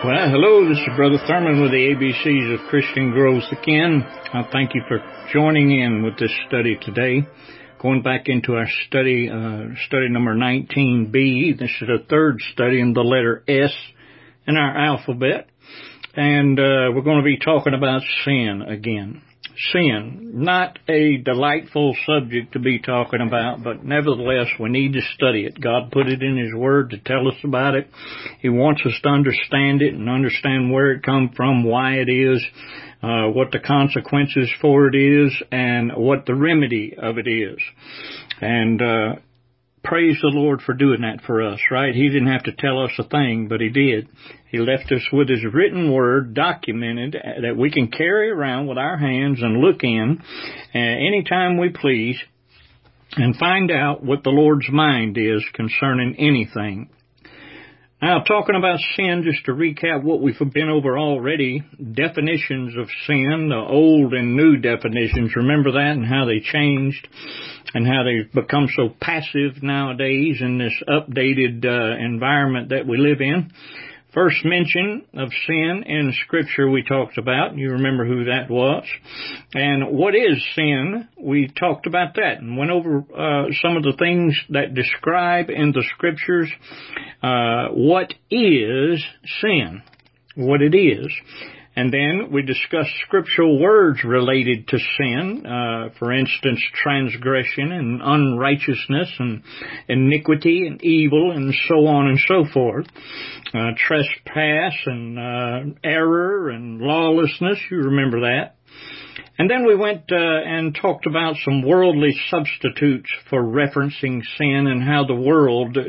Well, hello, this is Brother Thurman with the ABCs of Christian Growth again. I thank you for joining in with this study today. Going back into our study number 19B. This is the third study in the letter S in our alphabet. And we're going to be talking about sin again. Sin, not a delightful subject to be talking about, but nevertheless we need to study it. God put it in His Word to tell us about it. He wants us to understand it and understand where it comes from, why it is, what the consequences for it is, and what the remedy of it is. And praise the Lord for doing that for us, right? He didn't have to tell us a thing, but He did. He left us with His written Word documented that we can carry around with our hands and look in anytime we please and find out what the Lord's mind is concerning anything. Now, talking about sin, just to recap what we've been over already, definitions of sin, the old and new definitions, remember that, and how they changed and how they've become so passive nowadays in this updated environment that we live in. First mention of sin in Scripture we talked about. You remember who that was. And what is sin? We talked about that and went over some of the things that describe in the Scriptures what is sin, what it is. And then we discussed scriptural words related to sin, for instance, transgression and unrighteousness and iniquity and evil and so on and so forth. Trespass and error and lawlessness, you remember that. And then we went and talked about some worldly substitutes for referencing sin and how the world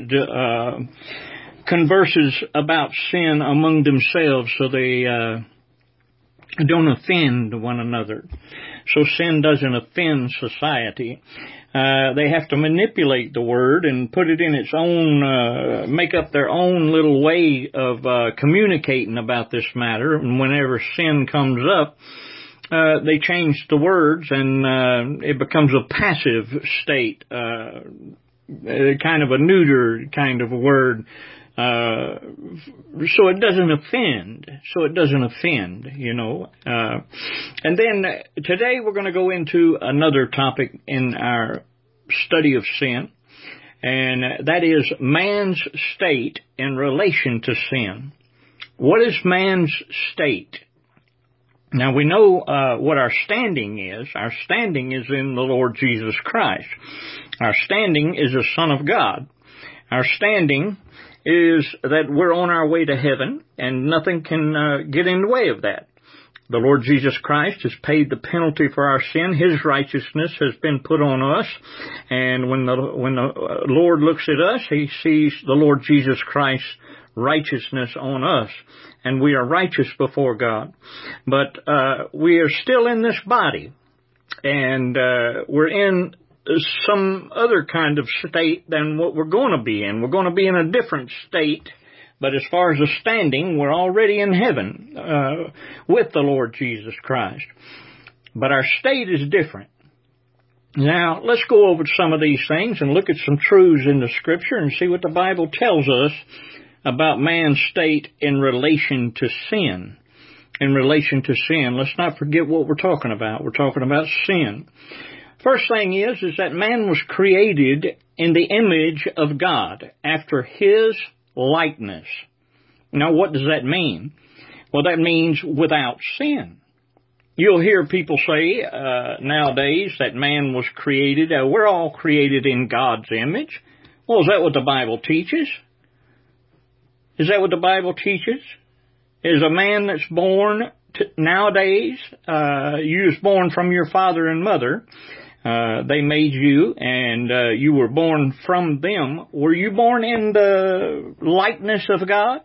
converses about sin among themselves so they don't offend one another. So sin doesn't offend society. They have to manipulate the word and put it in its own, make up their own little way of communicating about this matter. And whenever sin comes up, they change the words and it becomes a passive state, kind of a neuter kind of a word. So it doesn't offend, you know. And then today we're going to go into another topic in our study of sin, and that is man's state in relation to sin. What is man's state? Now we know what our standing is. Our standing is in the Lord Jesus Christ. Our standing is a Son of God. Our standing is that we're on our way to heaven, and nothing can get in the way of that. The Lord Jesus Christ has paid the penalty for our sin. His righteousness has been put on us, and when the Lord looks at us, He sees the Lord Jesus Christ's righteousness on us, and we are righteous before God. But we are still in this body, and we're in some other kind of state than what we're going to be in. We're going to be in a different state, but as far as the standing, we're already in heaven with the Lord Jesus Christ. But our state is different. Now, let's go over some of these things and look at some truths in the Scripture and see what the Bible tells us about man's state in relation to sin. In relation to sin. Let's not forget what we're talking about. We're talking about sin. First thing is that man was created in the image of God, after His likeness. Now, what does that mean? Well, that means without sin. You'll hear people say nowadays that man was created, we're all created in God's image. Well, is that what the Bible teaches? Is that what the Bible teaches? Is a man that's born nowadays, you was born from your father and mother, they made you, and you were born from them. Were you born in the likeness of God?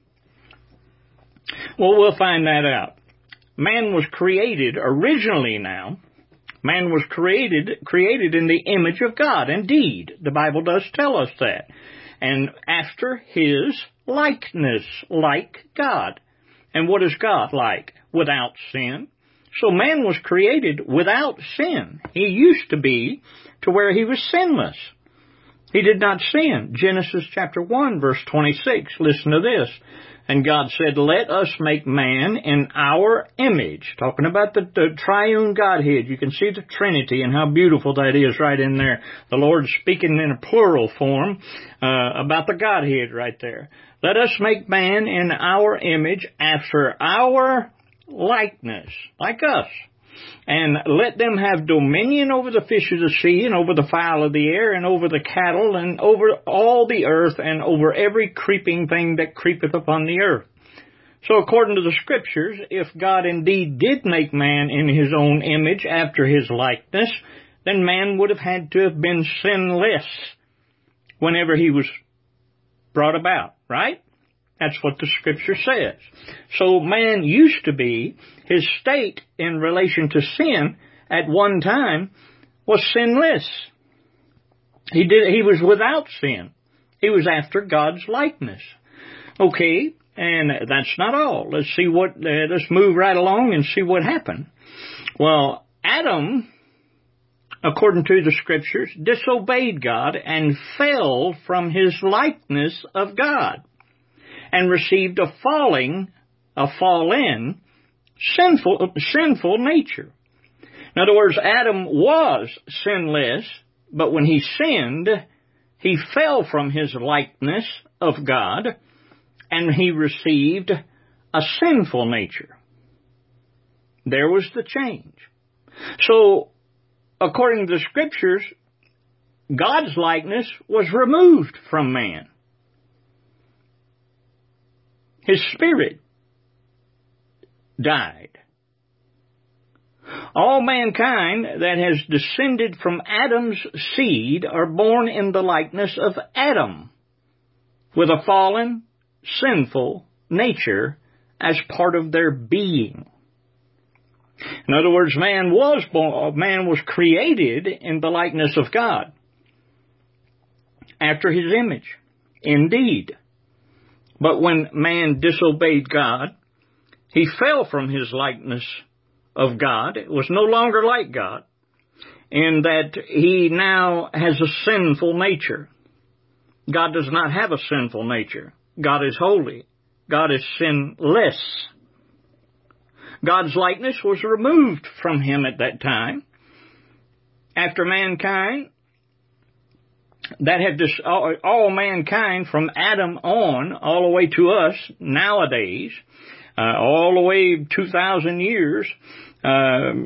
Well, we'll find that out. Man was created originally now. Man was created in the image of God. Indeed, the Bible does tell us that. And after His likeness, like God. And what is God like? Without sin. So man was created without sin. He used to be to where he was sinless. He did not sin. Genesis chapter 1, verse 26. Listen to this. And God said, let us make man in our image. Talking about the triune Godhead. You can see the Trinity and how beautiful that is right in there. The Lord speaking in a plural form about the Godhead right there. Let us make man in our image after our likeness, like us. And let them have dominion over the fish of the sea, and over the fowl of the air, and over the cattle, and over all the earth, and over every creeping thing that creepeth upon the earth. So according to the Scriptures, if God indeed did make man in His own image after His likeness, then man would have had to have been sinless whenever he was brought about, right? That's what the Scripture says. So man used to be, his state in relation to sin at one time was sinless. He was without sin. He was after God's likeness. Okay, and that's not all. Let's move right along and see what happened. Well, Adam, according to the Scriptures, disobeyed God and fell from his likeness of God, and received a fallen, sinful nature. In other words, Adam was sinless, but when he sinned, he fell from his likeness of God, and he received a sinful nature. There was the change. So, according to the Scriptures, God's likeness was removed from man. His spirit died. All mankind that has descended from Adam's seed are born in the likeness of Adam, with a fallen, sinful nature as part of their being. In other words, man was created in the likeness of God, after His image, indeed. But when man disobeyed God, he fell from his likeness of God. It was no longer like God, in that he now has a sinful nature. God does not have a sinful nature. God is holy. God is sinless. God's likeness was removed from him at that time. After mankind, that had all mankind from Adam on, all the way to us nowadays, all the way 2,000 years, farther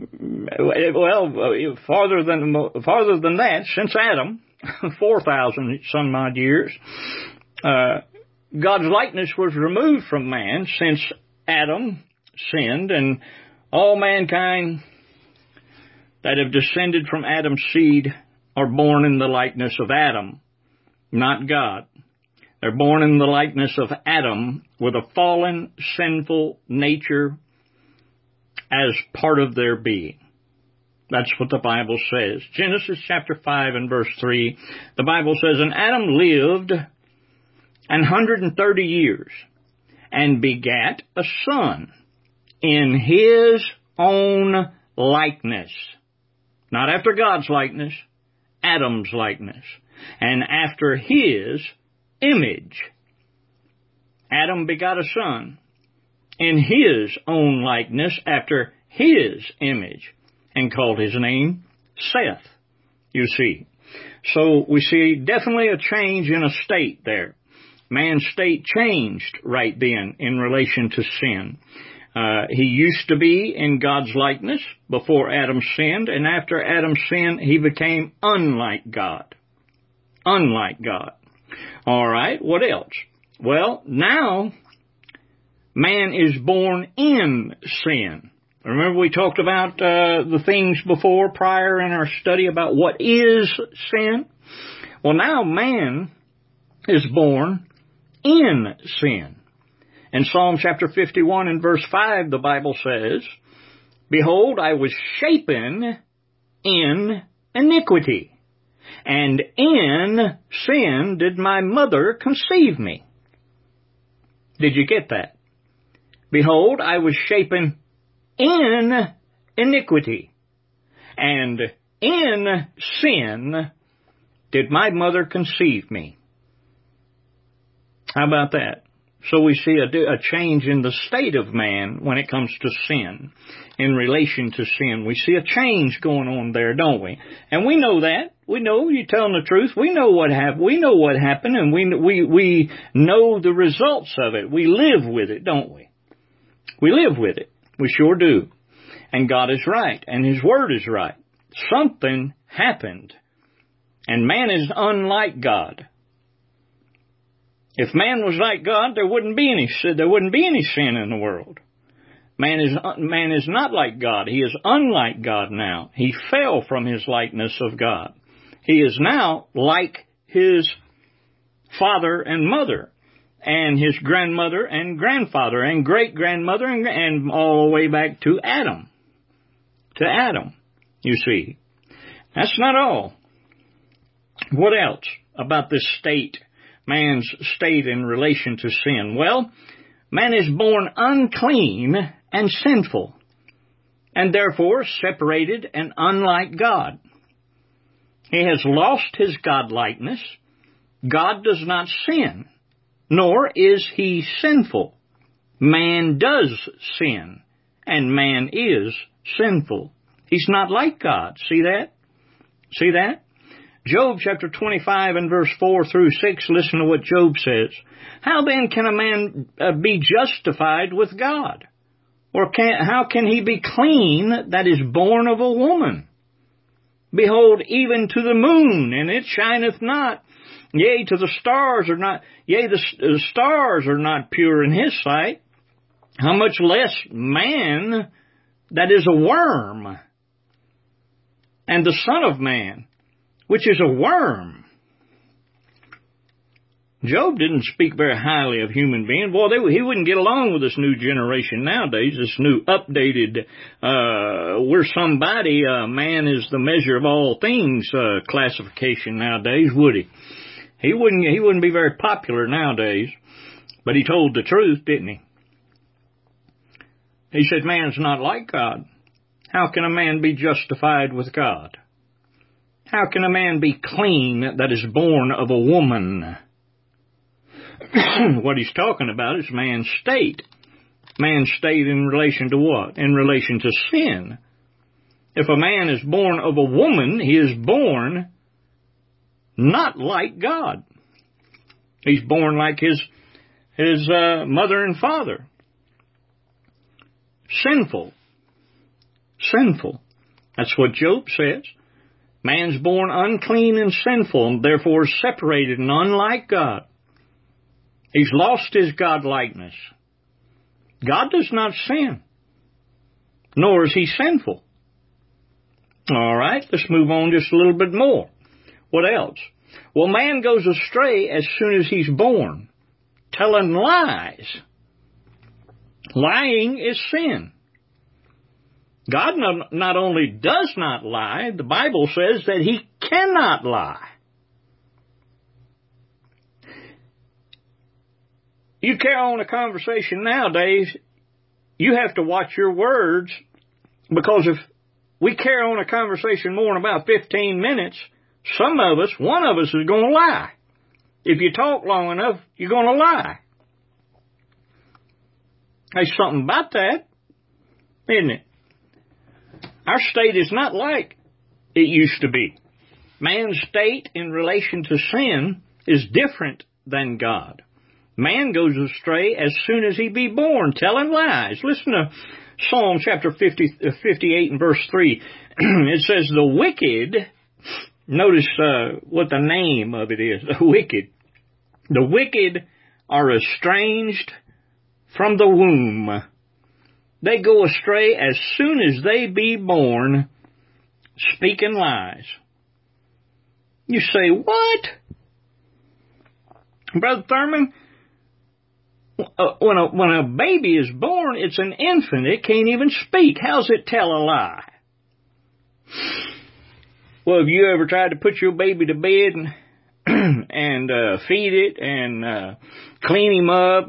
than that, since Adam, 4,000 some odd years, God's likeness was removed from man since Adam sinned, and all mankind that have descended from Adam's seed are born in the likeness of Adam, not God. They're born in the likeness of Adam with a fallen, sinful nature as part of their being. That's what the Bible says. Genesis chapter 5 and verse 3, the Bible says, and Adam lived 130 years and begat a son in his own likeness. Not after God's likeness, Adam's likeness, and after his image. Adam begot a son in his own likeness after his image, and called his name Seth, you see. So we see definitely a change in a state there. Man's state changed right then in relation to sin. He used to be in God's likeness before Adam sinned, and after Adam sinned, he became unlike God. Unlike God. All right, what else? Well, now, man is born in sin. Remember we talked about the things prior in our study about what is sin? Well, now man is born in sin. In Psalm chapter 51 and verse 5, the Bible says, behold, I was shapen in iniquity, and in sin did my mother conceive me. Did you get that? Behold, I was shapen in iniquity, and in sin did my mother conceive me. How about that? So we see a change in the state of man when it comes to sin, in relation to sin. We see a change going on there, don't we? And we know that. We know, you're telling the truth. We know what happened. We know what happened, and we know the results of it. We live with it, don't we? We live with it. We sure do. And God is right, and His Word is right. Something happened, and man is unlike God. If man was like God, there wouldn't be any sin in the world. Man is not like God. He is unlike God now. He fell from His likeness of God. He is now like his father and mother, and his grandmother and grandfather and great-grandmother and all the way back to Adam. To Adam, you see. That's not all. What else about this state? Man's state in relation to sin. Well, man is born unclean and sinful, and therefore separated and unlike God. He has lost his godlikeness. God does not sin, nor is he sinful. Man does sin, and man is sinful. He's not like God. See that? See that? Job chapter 25 and verse 4 through 6, listen to what Job says. How then can a man be justified with God? Or how can he be clean that is born of a woman? Behold, even to the moon, and it shineth not. Yea, to the stars are not, yea, the stars are not pure in his sight. How much less man that is a worm, and the Son of Man, which is a worm. Job didn't speak very highly of human beings. Boy, he wouldn't get along with this new generation nowadays, this new updated, we're somebody, man is the measure of all things, classification nowadays, would he? He wouldn't be very popular nowadays, but he told the truth, didn't he? He said, man's not like God. How can a man be justified with God? How can a man be clean that is born of a woman? What he's talking about is man's state. Man's state in relation to what? In relation to sin. If a man is born of a woman, he is born not like God. He's born like his mother and father. Sinful. Sinful. That's what Job says. Man's born unclean and sinful, and therefore separated and unlike God. He's lost his godlikeness. God does not sin, nor is he sinful. All right, let's move on just a little bit more. What else? Well, man goes astray as soon as he's born, telling lies. Lying is sin. God not only does not lie, the Bible says that He cannot lie. You carry on a conversation nowadays, you have to watch your words, because if we carry on a conversation more than about 15 minutes, one of us is going to lie. If you talk long enough, you're going to lie. There's something about that, isn't it? Our state is not like it used to be. Man's state in relation to sin is different than God. Man goes astray as soon as he be born, telling lies. Listen to Psalm chapter 58 and verse 3. It says, the wicked, notice what the name of it is, the wicked. The wicked are estranged from the womb. They go astray as soon as they be born, speaking lies. You say, what? Brother Thurman, when a baby is born, it's an infant. It can't even speak. How's it tell a lie? Well, have you ever tried to put your baby to bed and feed it and clean him up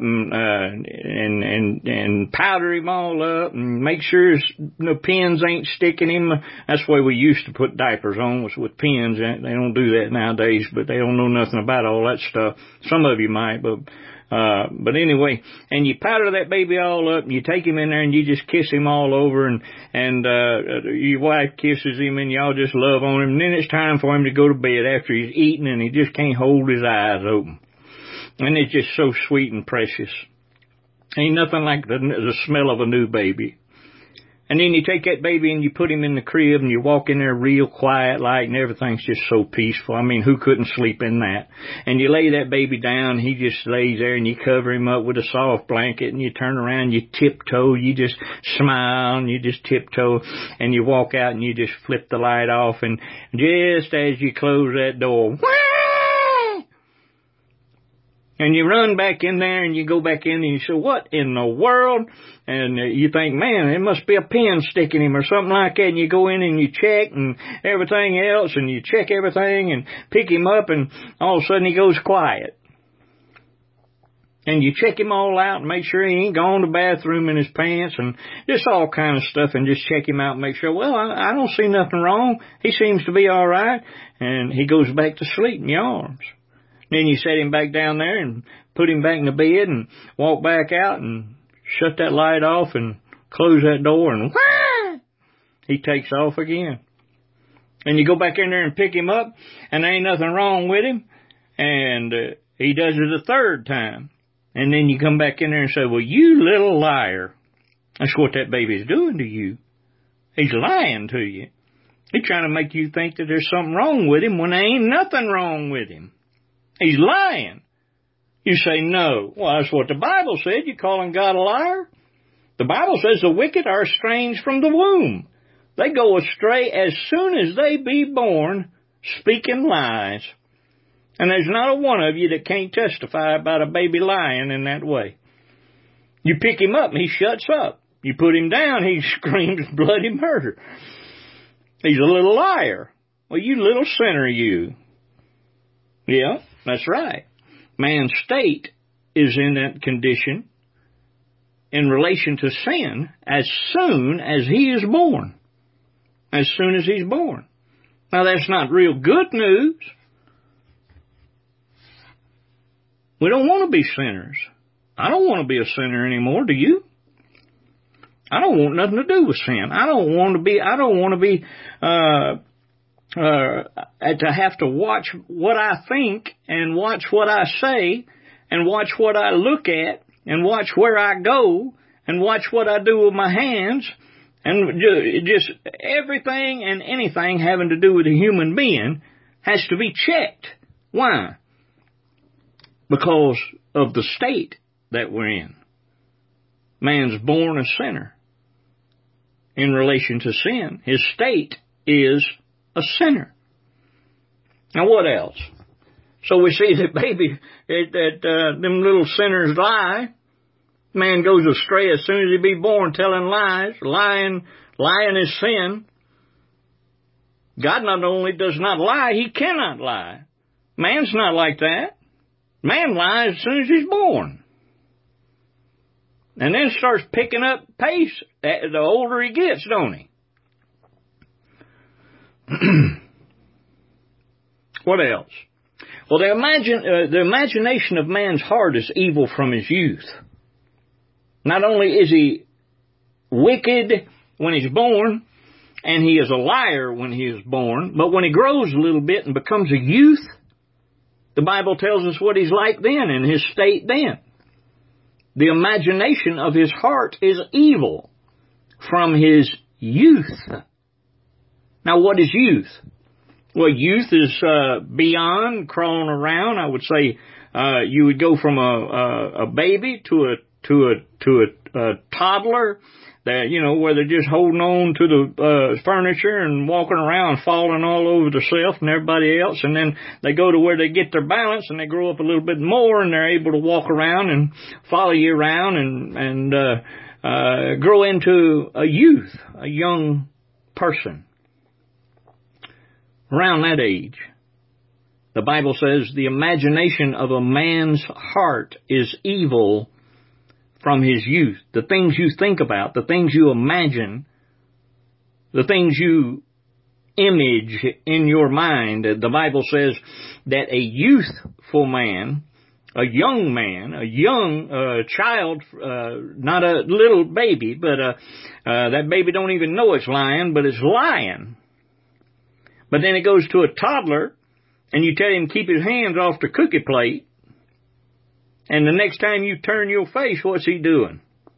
and powder him all up and make sure his pins ain't sticking him. That's the way we used to put diapers on, was with pins. They don't do that nowadays, but they don't know nothing about all that stuff. Some of you might, but anyway, and you powder that baby all up, and you take him in there, and you just kiss him all over, and your wife kisses him, and y'all just love on him, and then it's time for him to go to bed after he's eaten, and he just can't hold his eyes open. And it's just so sweet and precious. Ain't nothing like the smell of a new baby. And then you take that baby and you put him in the crib and you walk in there real quiet like, and everything's just so peaceful. I mean, who couldn't sleep in that? And you lay that baby down, he just lays there, and you cover him up with a soft blanket, and you turn around, you tiptoe, you just smile, and you just tiptoe, and you walk out and you just flip the light off, and just as you close that door, and you run back in there and you go back in and you say, what in the world? And you think, man, there must be a pin sticking him or something like that. And you go in and you check and everything else, and you check everything and pick him up, and all of a sudden he goes quiet. And you check him all out and make sure he ain't gone to the bathroom in his pants and just all kind of stuff, and just check him out and make sure, well, I don't see nothing wrong. He seems to be all right. And he goes back to sleep in your arms. Then you set him back down there and put him back in the bed and walk back out and shut that light off and close that door, and he takes off again. And you go back in there and pick him up, and there ain't nothing wrong with him, and he does it a third time. And then you come back in there and say, well, you little liar. That's what that baby's doing to you. He's lying to you. He's trying to make you think that there's something wrong with him when there ain't nothing wrong with him. He's lying. You say, no. Well, that's what the Bible said. You calling God a liar? The Bible says the wicked are estranged from the womb. They go astray as soon as they be born, speaking lies. And there's not a one of you that can't testify about a baby lying in that way. You pick him up and he shuts up. You put him down, he screams bloody murder. He's a little liar. Well, you little sinner, you. Yeah, that's right. Man's state is in that condition in relation to sin as soon as he is born. As soon as he's born. Now, that's not real good news. We don't want to be sinners. I don't want to be a sinner anymore, do you? I don't want nothing to do with sin. I don't want to be to have to watch what I think and watch what I say and watch what I look at and watch where I go and watch what I do with my hands and just everything and anything having to do with a human being has to be checked. Why? Because of the state that we're in. Man's born a sinner. In relation to sin, his state is a sinner. Now what else? So we see that them little sinners lie. Man goes astray as soon as he be born, telling lies. Lying is sin. God not only does not lie, he cannot lie. Man's not like that. Man lies as soon as he's born. And then starts picking up pace the older he gets, don't he? What else? Well, the imagination of man's heart is evil from his youth. Not only is he wicked when he's born, and he is a liar when he is born, but when he grows a little bit and becomes a youth, the Bible tells us what he's like then and his state then. The imagination of his heart is evil from his youth. Now, what is youth? Well, youth is beyond crawling around. I would say you would go from a baby to a toddler, that where they're just holding on to the furniture and walking around, falling all over themselves and everybody else, and then they go to where they get their balance and they grow up a little bit more and they're able to walk around and follow you around and grow into a youth, a young person. Around that age. The Bible says the imagination of a man's heart is evil from his youth. The things you think about, the things you imagine, the things you image in your mind. The Bible says that a youthful man, a young child, not a little baby, but that baby don't even know it's lying, but it's lying. But then it goes to a toddler, and you tell him keep his hands off the cookie plate, and the next time you turn your face, what's he doing?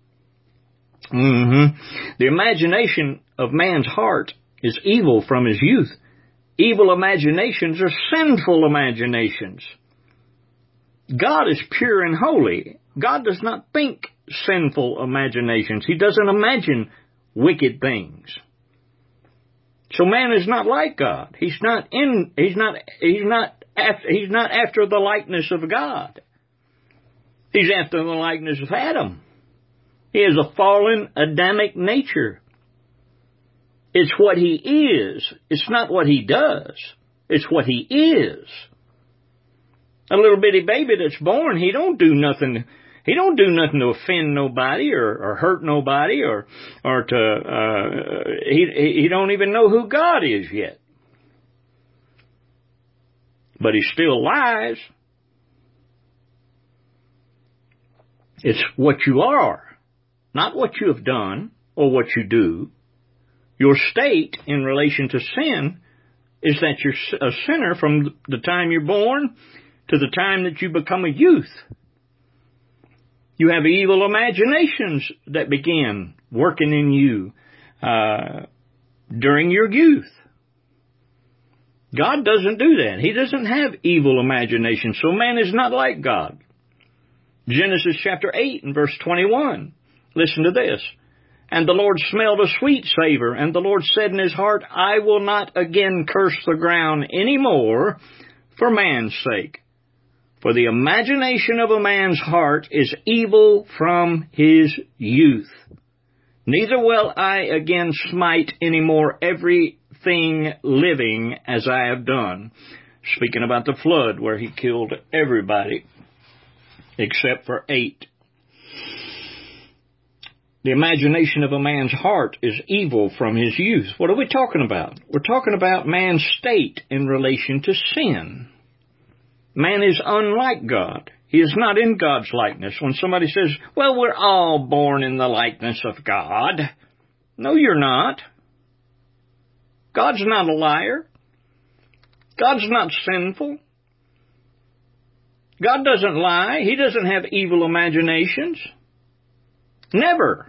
The imagination of man's heart is evil from his youth. Evil imaginations are sinful imaginations. God is pure and holy. God does not think sinful imaginations. He doesn't imagine wicked things. So man is not like God. He's not after the likeness of God. He's after the likeness of Adam. He has a fallen Adamic nature. It's what he is. It's not what he does. It's what he is. A little bitty baby that's born, he don't do nothing. He don't do nothing to offend nobody or hurt nobody or he don't even know who God is yet. But he still lies. It's what you are, not what you have done or what you do. Your state in relation to sin is that you're a sinner from the time you're born to the time that you become a youth. You have evil imaginations that begin working in you during your youth. God doesn't do that. He doesn't have evil imaginations, so man is not like God. Genesis chapter 8 and verse 21. Listen to this. And the Lord smelled a sweet savor, and the Lord said in his heart, I will not again curse the ground any more for man's sake. For the imagination of a man's heart is evil from his youth. Neither will I again smite any more everything living as I have done. Speaking about the flood where he killed everybody except for 8. The imagination of a man's heart is evil from his youth. What are we talking about? We're talking about man's state in relation to sin. Man is unlike God. He is not in God's likeness. When somebody says, well, we're all born in the likeness of God. No, you're not. God's not a liar. God's not sinful. God doesn't lie. He doesn't have evil imaginations. Never.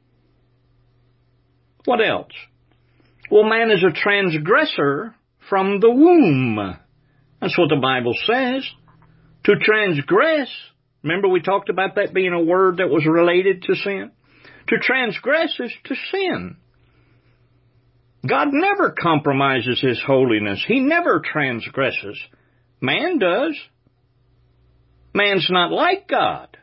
What else? Well, man is a transgressor from the womb. That's what the Bible says. To transgress. Remember we talked about that being a word that was related to sin? To transgress is to sin. God never compromises his holiness. He never transgresses. Man does. Man's not like God.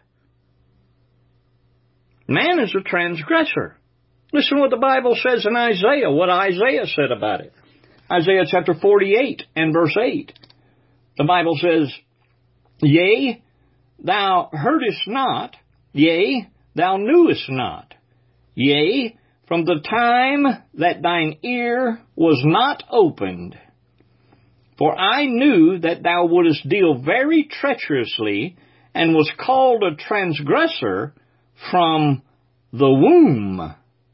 Man is a transgressor. Listen what the Bible says in Isaiah, what Isaiah said about it. Isaiah chapter 48 and verse 8. The Bible says, Yea, thou heardest not, yea, thou knewest not. Yea, from the time that thine ear was not opened. For I knew that thou wouldest deal very treacherously, and was called a transgressor from the womb.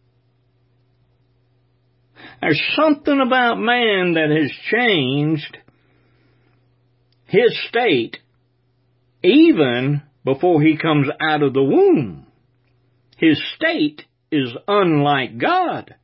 There's something about man that has changed his state even before he comes out of the womb. His state is unlike God.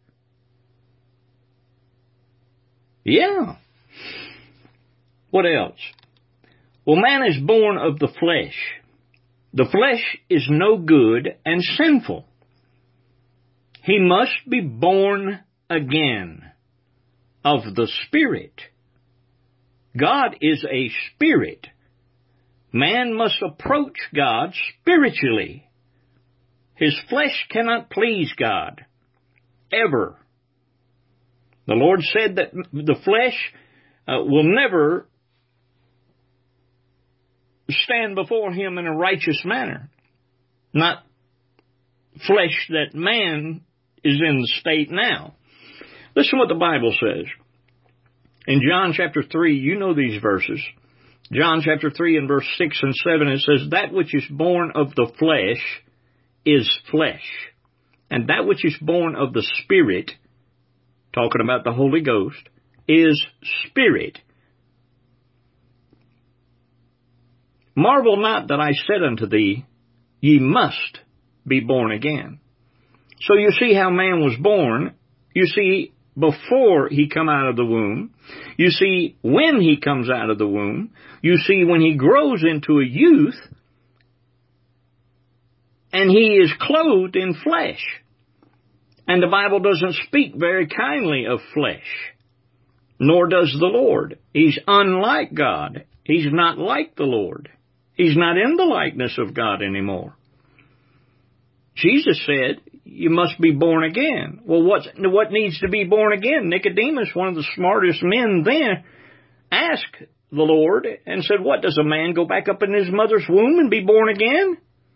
Yeah. What else? Well, man is born of the flesh. The flesh is no good and sinful. He must be born again of the Spirit. God is a spirit. Man must approach God spiritually. His flesh cannot please God, ever. The Lord said that the flesh will never stand before him in a righteous manner, not flesh that man is in the state now. Listen what the Bible says. In John chapter 3, you know these verses. John chapter 3 and verse 6 and 7, it says, that which is born of the flesh is flesh, and that which is born of the Spirit, talking about the Holy Ghost, is spirit. Marvel not that I said unto thee, ye must be born again. So you see how man was born. You see before he come out of the womb. You see when he comes out of the womb. You see when he grows into a youth. And he is clothed in flesh. And the Bible doesn't speak very kindly of flesh. Nor does the Lord. He's unlike God. He's not like the Lord. He's not in the likeness of God anymore. Jesus said, you must be born again. Well, what needs to be born again? Nicodemus, one of the smartest men then, asked the Lord and said, what, does a man go back up in his mother's womb and be born again?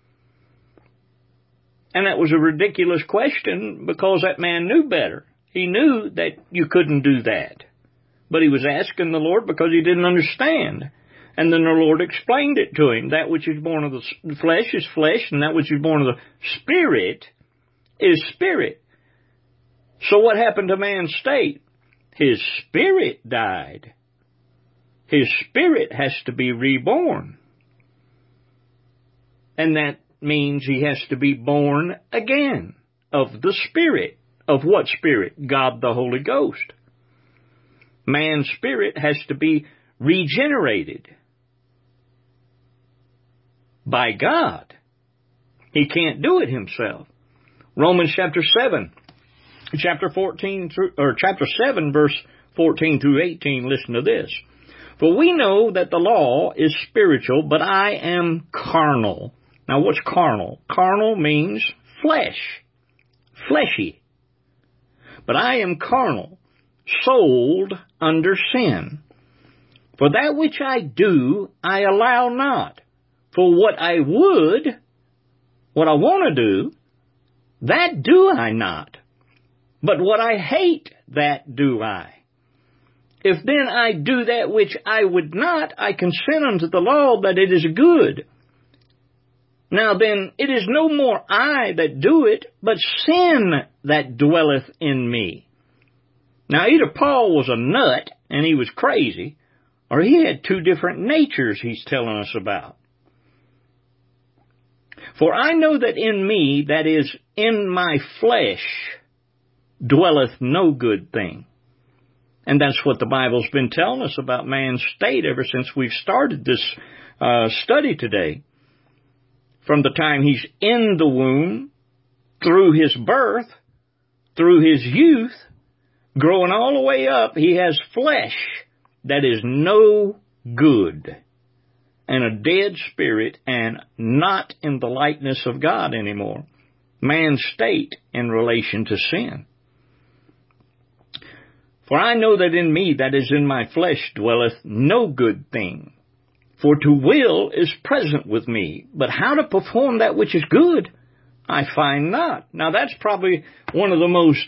And that was a ridiculous question because that man knew better. He knew that you couldn't do that. But he was asking the Lord because he didn't understand. And then the Lord explained it to him. That which is born of the flesh is flesh, and that which is born of the Spirit is spirit. So what happened to man's state? His spirit died. His spirit has to be reborn. And that means he has to be born again of the Spirit. Of what Spirit? God the Holy Ghost. Man's spirit has to be regenerated by God. He can't do it himself. Romans chapter 7, chapter 7, verse 14 through 18, listen to this. For we know that the law is spiritual, but I am carnal. Now what's carnal? Carnal means flesh, fleshy. But I am carnal, sold under sin. For that which I do, I allow not. For what I want to do, that do I not. But what I hate, that do I. If then I do that which I would not, I consent unto the law that it is good. Now then, it is no more I that do it, but sin that dwelleth in me. Now either Paul was a nut, and he was crazy, or he had two different natures he's telling us about. For I know that in me, that is, in my flesh, dwelleth no good thing. And that's what the Bible's been telling us about man's state ever since we've started this study today. From the time he's in the womb, through his birth, through his youth, growing all the way up, he has flesh that is no good, and a dead spirit, and not in the likeness of God anymore. Man's state in relation to sin. For I know that in me, that is in my flesh, dwelleth no good thing. For to will is present with me, but how to perform that which is good, I find not. Now that's probably one of the most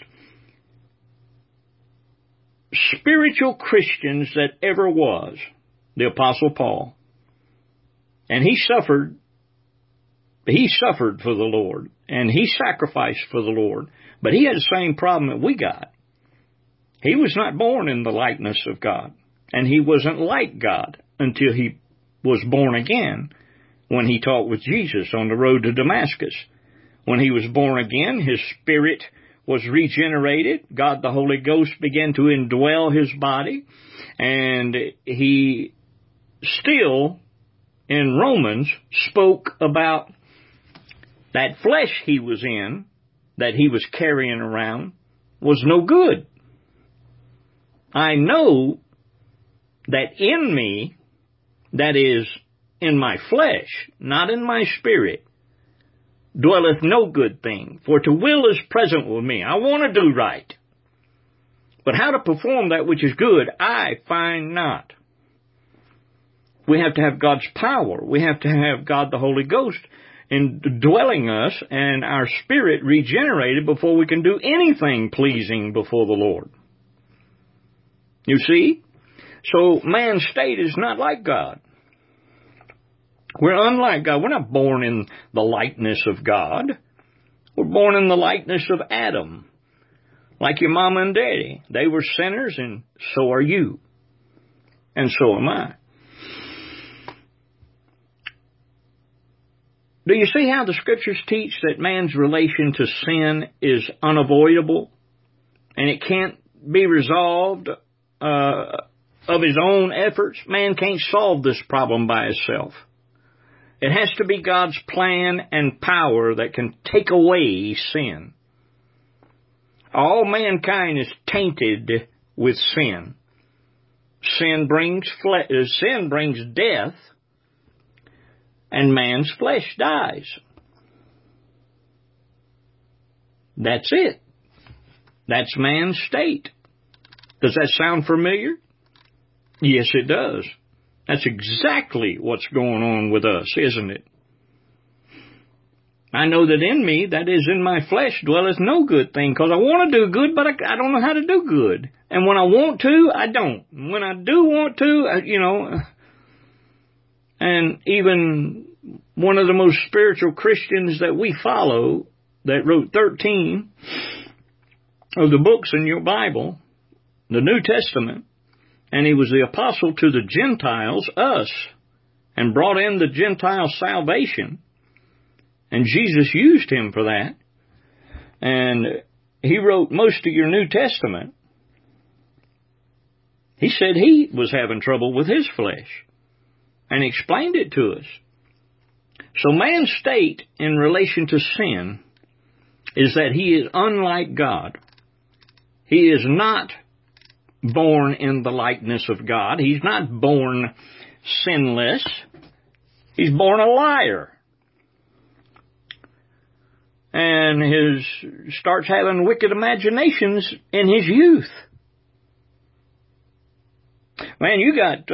spiritual Christians that ever was, the Apostle Paul. And he suffered for the Lord, and he sacrificed for the Lord, but he had the same problem that we got. He was not born in the likeness of God, and he wasn't like God until he was born again when he talked with Jesus on the road to Damascus. When he was born again, his spirit was regenerated. God the Holy Ghost began to indwell his body, and he still, in Romans, spoke about that flesh he was in, that he was carrying around, was no good. I know that in me, that is, in my flesh, not in my spirit, dwelleth no good thing. For to will is present with me. I want to do right. But how to perform that which is good, I find not. We have to have God's power. We have to have God the Holy Ghost indwelling us and our spirit regenerated before we can do anything pleasing before the Lord. You see? So man's state is not like God. We're unlike God. We're not born in the likeness of God. We're born in the likeness of Adam. Like your mama and daddy. They were sinners, and so are you. And so am I. Do you see how the Scriptures teach that man's relation to sin is unavoidable? And it can't be resolved of his own efforts? Man can't solve this problem by himself. It has to be God's plan and power that can take away sin. All mankind is tainted with sin. Sin brings death, and man's flesh dies. That's it. That's man's state. Does that sound familiar? Yes, it does. That's exactly what's going on with us, isn't it? I know that in me, that is in my flesh, dwelleth no good thing, because I want to do good, but I don't know how to do good. And when I want to, I don't. When I do want to, and even one of the most spiritual Christians that we follow, that wrote 13 of the books in your Bible, the New Testament, and he was the apostle to the Gentiles, us, and brought in the Gentile salvation. And Jesus used him for that. And he wrote most of your New Testament. He said he was having trouble with his flesh. And explained it to us. So man's state in relation to sin is that he is unlike God. He is not born in the likeness of God. He's not born sinless. He's born a liar. And starts having wicked imaginations in his youth. Man, you got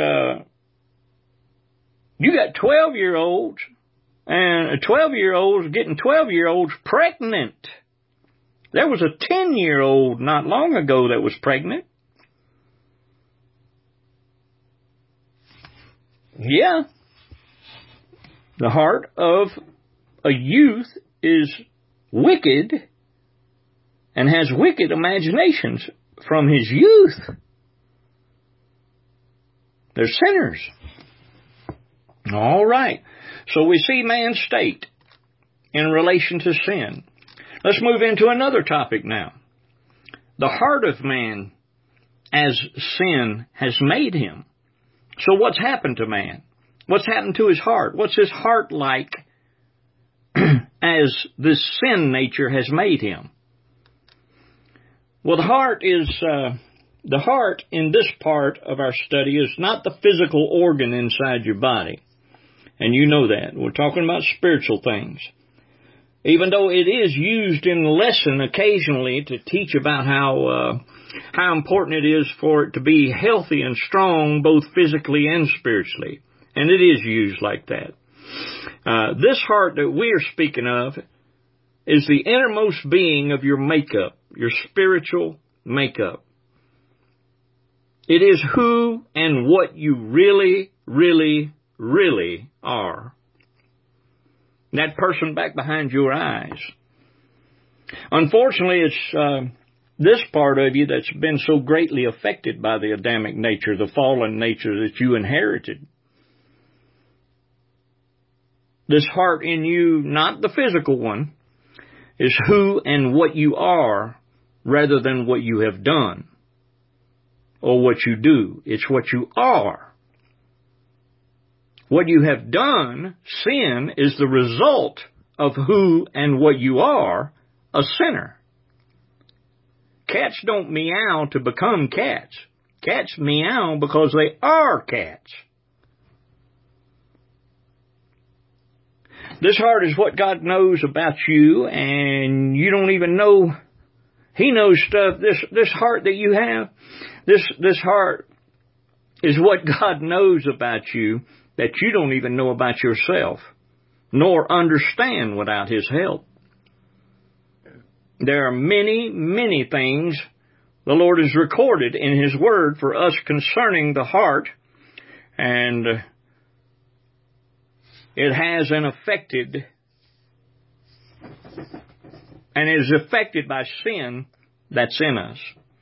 12-year-olds, and 12-year-olds getting 12-year-olds pregnant. There was a 10-year-old not long ago that was pregnant. Yeah. The heart of a youth is wicked and has wicked imaginations from his youth. They're sinners. All right. So we see man's state in relation to sin. Let's move into another topic now. The heart of man as sin has made him. So what's happened to man? What's happened to his heart? What's his heart like as this sin nature has made him? Well, the heart in this part of our study is not the physical organ inside your body. And you know that. We're talking about spiritual things. Even though it is used in the lesson occasionally to teach about how important it is for it to be healthy and strong both physically and spiritually. And it is used like that. This heart that we are speaking of is the innermost being of your makeup, your spiritual makeup. It is who and what you really, really, really are. That person back behind your eyes. Unfortunately, it's this part of you that's been so greatly affected by the Adamic nature, the fallen nature that you inherited. This heart in you, not the physical one, is who and what you are rather than what you have done or what you do. It's what you are. What you have done, sin, is the result of who and what you are, a sinner. Cats don't meow to become cats. Cats meow because they are cats. This heart is what God knows about you, and you don't even know. He knows stuff. This heart that you have, this heart is what God knows about you that you don't even know about yourself, nor understand without His help. There are many, many things the Lord has recorded in His Word for us concerning the heart, and it has and is affected by sin that's in us.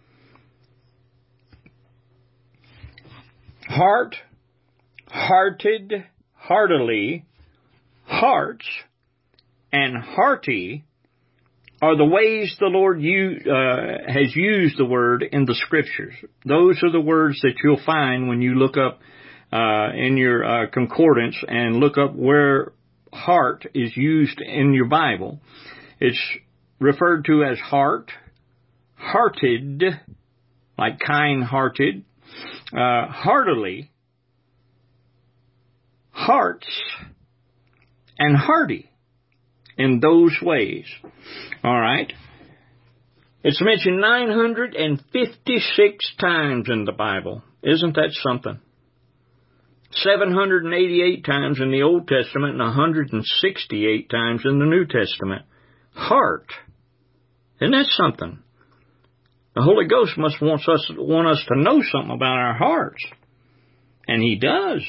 Heart, hearted, heartily, hearts, and hearty are the ways the Lord has used the word in the Scriptures. Those are the words that you'll find when you look up in your concordance and look up where heart is used in your Bible. It's referred to as heart, hearted, like kind-hearted, heartily, hearts, and hearty. In those ways. All right. It's mentioned 956 times in the Bible. Isn't that something? 788 times in the Old Testament and 168 times in the New Testament. Heart. Isn't that something? The Holy Ghost must want us to know something about our hearts. And He does.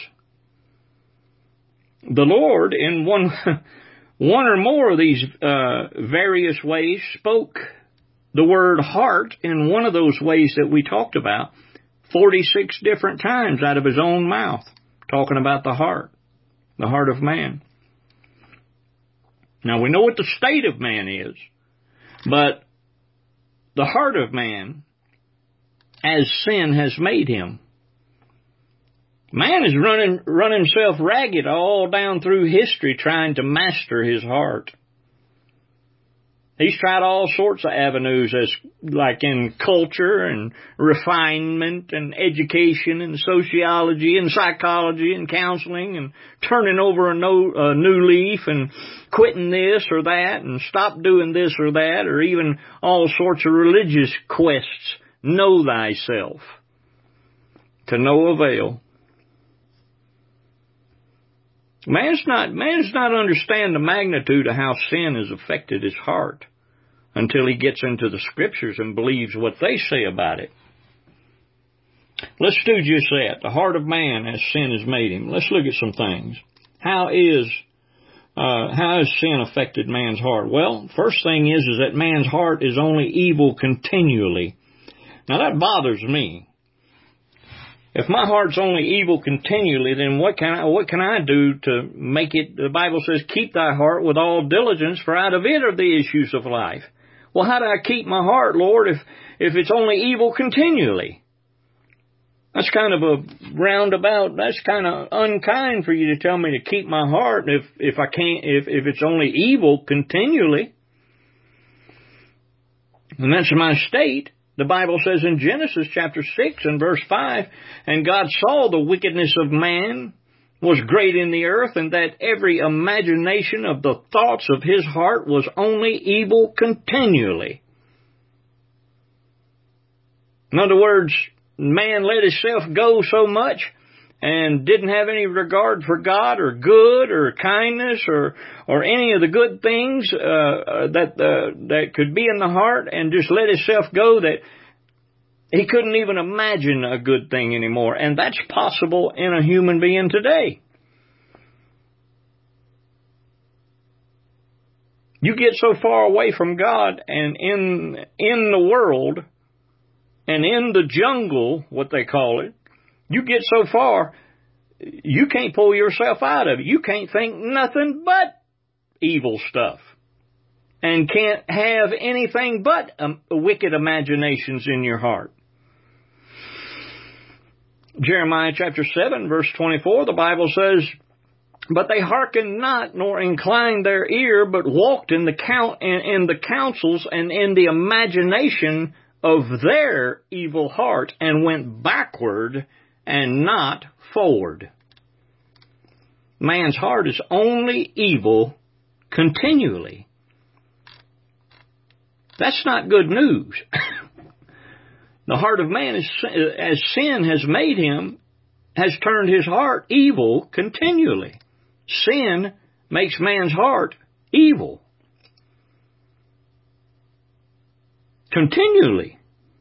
The Lord, in one or more of these various ways, spoke the word heart in one of those ways that we talked about 46 different times out of His own mouth, talking about the heart of man. Now, we know what the state of man is, but the heart of man, as sin has made him, man has run himself ragged all down through history trying to master his heart. He's tried all sorts of avenues, like in culture and refinement and education and sociology and psychology and counseling and turning over a new leaf and quitting this or that and stop doing this or that, or even all sorts of religious quests. Know thyself. To no avail. Man's not understand the magnitude of how sin has affected his heart until he gets into the Scriptures and believes what they say about it. Let's do just that. The heart of man as sin has made him. Let's look at some things. How has sin affected man's heart? Well, first thing is that man's heart is only evil continually. Now that bothers me. If my heart's only evil continually, then what can I do to make it? The Bible says, keep thy heart with all diligence, for out of it are the issues of life. Well, how do I keep my heart, Lord, if it's only evil continually? That's kind of a roundabout. That's kind of unkind for you to tell me to keep my heart if it's only evil continually. And that's my state. The Bible says in Genesis chapter 6 and verse 5, and God saw the wickedness of man was great in the earth, and that every imagination of the thoughts of his heart was only evil continually. In other words, man let himself go so much and didn't have any regard for God or good or kindness or any of the good things that could be in the heart, and just let himself go that he couldn't even imagine a good thing anymore. And that's possible in a human being today. You get so far away from God and in the world and in the jungle, what they call it, you get so far, you can't pull yourself out of it. You can't think nothing but evil stuff. And can't have anything but wicked imaginations in your heart. Jeremiah chapter 7, verse 24, the Bible says, but they hearkened not, nor inclined their ear, but walked in the counsels and in the imagination of their evil heart, and went backward and not forward. Man's heart is only evil continually. That's not good news. The heart of man, as sin has made him, has turned his heart evil continually. Sin makes man's heart evil. Continually.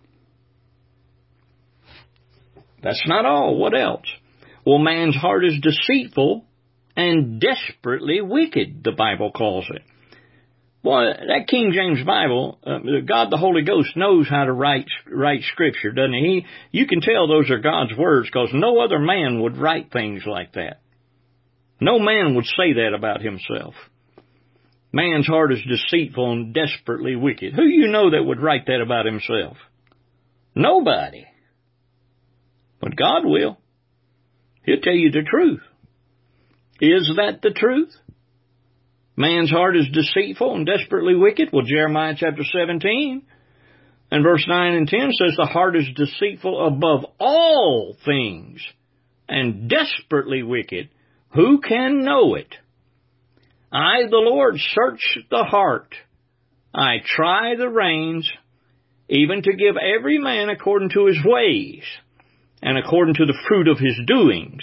That's not all. What else? Well, man's heart is deceitful and desperately wicked, the Bible calls it. Boy, that King James Bible, God the Holy Ghost knows how to write Scripture, doesn't he? You can tell those are God's words because no other man would write things like that. No man would say that about himself. Man's heart is deceitful and desperately wicked. Who you know that would write that about himself? Nobody. But God will. He'll tell you the truth. Is that the truth? Man's heart is deceitful and desperately wicked. Well, Jeremiah chapter 17 and verse 9 and 10 says the heart is deceitful above all things and desperately wicked. Who can know it? I, the Lord, search the heart. I try the reins, even to give every man according to his ways and according to the fruit of his doings.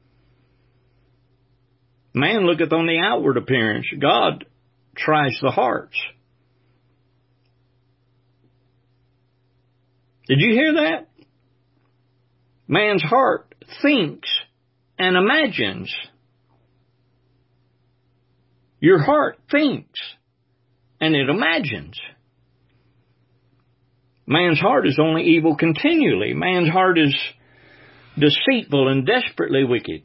Man looketh on the outward appearance. God tries the hearts. Did you hear that? Man's heart thinks and imagines. Your heart thinks and it imagines. Man's heart is only evil continually. Man's heart is deceitful and desperately wicked.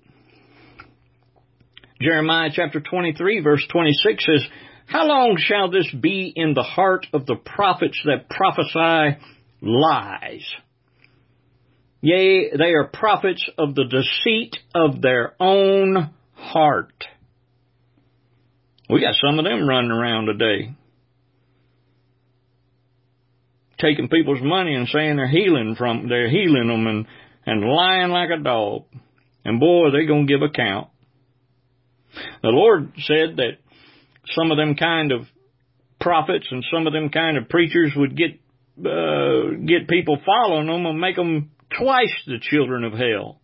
Jeremiah chapter 23 verse 26 says, how long shall this be in the heart of the prophets that prophesy lies? Yea, they are prophets of the deceit of their own heart. We got some of them running around today, taking people's money and saying they're healing them and lying like a dog. And boy, they're going to give account. The Lord said that some of them kind of prophets and some of them kind of preachers would get people following them and make them twice the children of hell.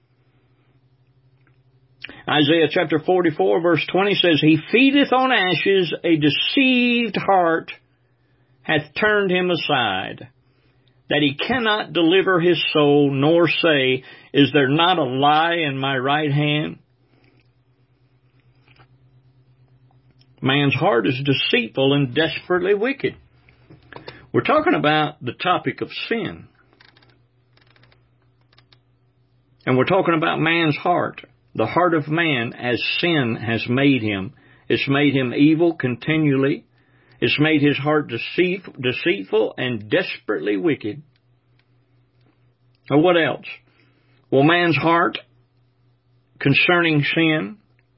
Isaiah chapter 44 verse 20 says, he feedeth on ashes, a deceived heart hath turned him aside, that he cannot deliver his soul, nor say, is there not a lie in my right hand? Man's heart is deceitful and desperately wicked. We're talking about the topic of sin. And we're talking about man's heart. The heart of man as sin has made him. It's made him evil continually. It's made his heart deceitful and desperately wicked. Or what else? Well, man's heart concerning sin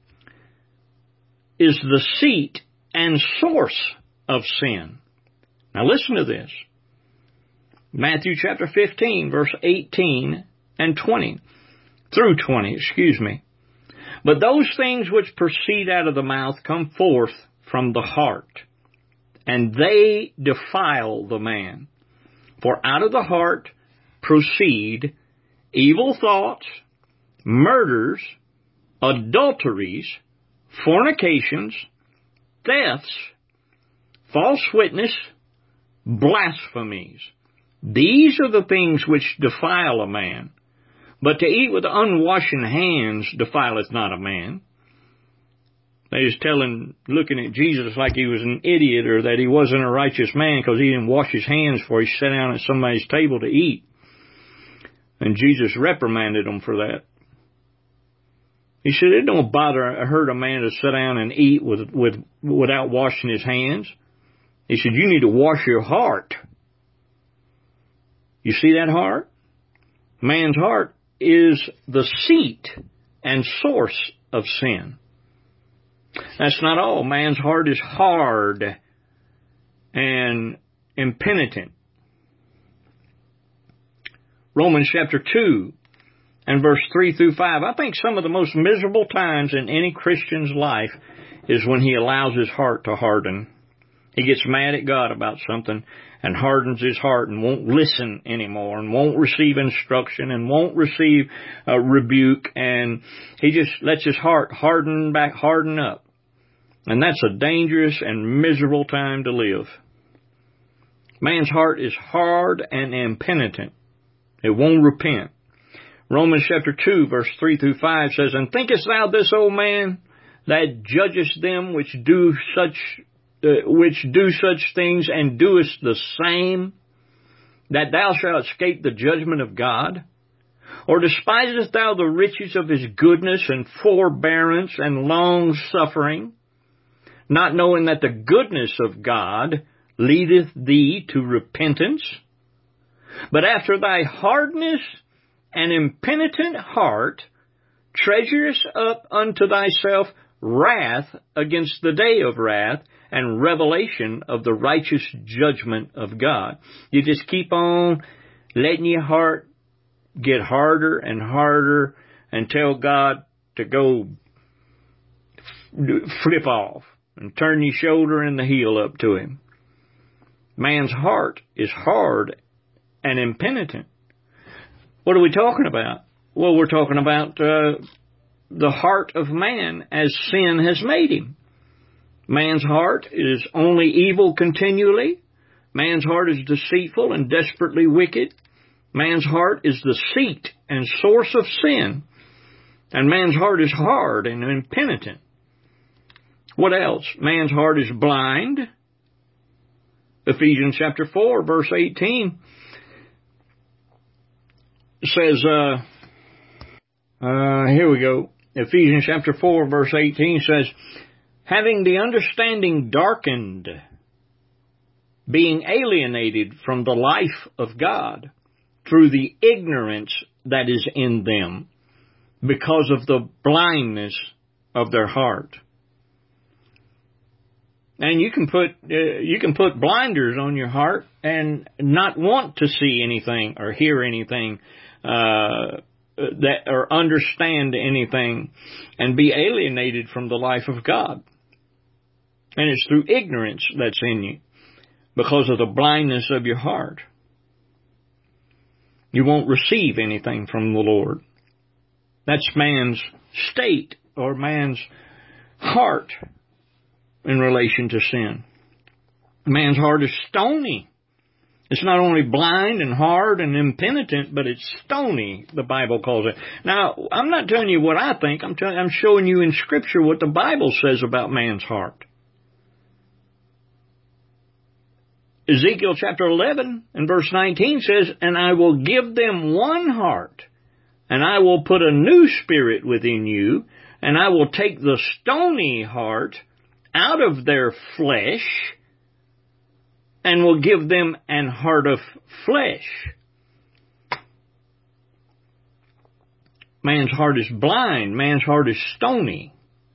is the seat and source of sin. Now listen to this. Matthew chapter 15, verse 18 and 20. Through 20, But those things which proceed out of the mouth come forth from the heart, and they defile the man. For out of the heart proceed evil thoughts, murders, adulteries, fornications, thefts, false witness, blasphemies. These are the things which defile a man. But to eat with unwashen hands defileth not a man. They was looking at Jesus like he was an idiot or that he wasn't a righteous man because he didn't wash his hands before he sat down at somebody's table to eat. And Jesus reprimanded them for that. He said, it don't hurt a man to sit down and eat without washing his hands. He said, you need to wash your heart. You see that heart? Man's heart is the seat and source of sin. That's not all. Man's heart is hard and impenitent. Romans chapter 2 and verse 3 through 5. I think some of the most miserable times in any Christian's life is when he allows his heart to harden. He gets mad at God about something and hardens his heart and won't listen anymore and won't receive instruction and won't receive rebuke, and he just lets his heart harden up. And that's a dangerous and miserable time to live. Man's heart is hard and impenitent. It won't repent. Romans chapter 2, verse 3 through 5 says, And thinkest thou this, O man, that judgest them which do such things, and doest the same, that thou shalt escape the judgment of God? Or despisest thou the riches of his goodness and forbearance and long suffering, not knowing that the goodness of God leadeth thee to repentance? But after thy hardness and impenitent heart treasurest up unto thyself wrath against the day of wrath and revelation of the righteous judgment of God. You just keep on letting your heart get harder and harder and tell God to go flip off and turn your shoulder and the heel up to Him. Man's heart is hard and impenitent. What are we talking about? Well, we're talking about the heart of man as sin has made him. Man's heart is only evil continually. Man's heart is deceitful and desperately wicked. Man's heart is the seat and source of sin. And man's heart is hard and impenitent. What else? Man's heart is blind. Ephesians chapter 4, verse 18 says, here we go. Ephesians chapter 4, verse 18 says, having the understanding darkened, being alienated from the life of God through the ignorance that is in them, because of the blindness of their heart. And you can put blinders on your heart and not want to see anything or hear anything that or understand anything, and be alienated from the life of God. And it's through ignorance that's in you, because of the blindness of your heart. You won't receive anything from the Lord. That's man's state or man's heart in relation to sin. Man's heart is stony. It's not only blind and hard and impenitent, but it's stony, the Bible calls it. Now, I'm not telling you what I think. I'm showing you in Scripture what the Bible says about man's heart. Ezekiel chapter 11 and verse 19 says, and I will give them one heart, and I will put a new spirit within you, and I will take the stony heart out of their flesh, and will give them an heart of flesh. Man's heart is blind. Man's heart is stony.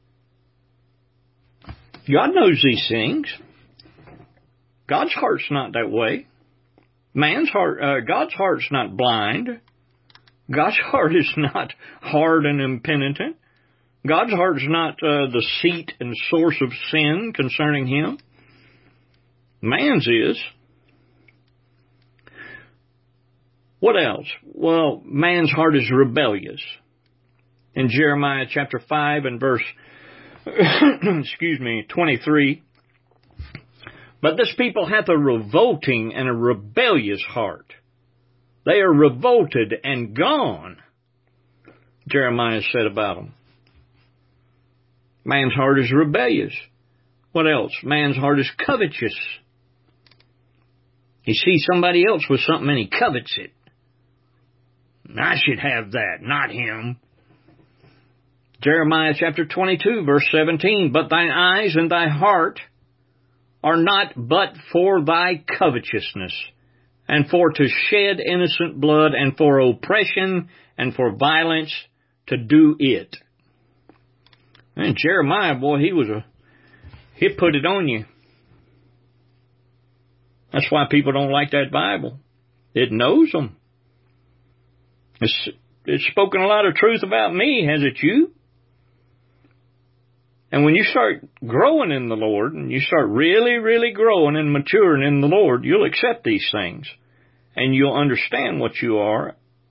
God knows these things. God's heart's not that way. God's heart's not blind. God's heart is not hard and impenitent. God's heart is not the seat and source of sin concerning Him. Man's is. What else? Well, man's heart is rebellious. In Jeremiah chapter 5 and verse 23, but this people hath a revolting and a rebellious heart. They are revolted and gone, Jeremiah said about them. Man's heart is rebellious. What else? Man's heart is covetous. He sees somebody else with something and he covets it. I should have that, not him. Jeremiah chapter 22, verse 17, but thine eyes and thy heart are not but for thy covetousness, and for to shed innocent blood, and for oppression, and for violence to do it. And Jeremiah, boy, he put it on you. That's why people don't like that Bible. It knows them. It's spoken a lot of truth about me, has it you? And when you start growing in the Lord, and you start really, really growing and maturing in the Lord, you'll accept these things. And you'll understand what you are.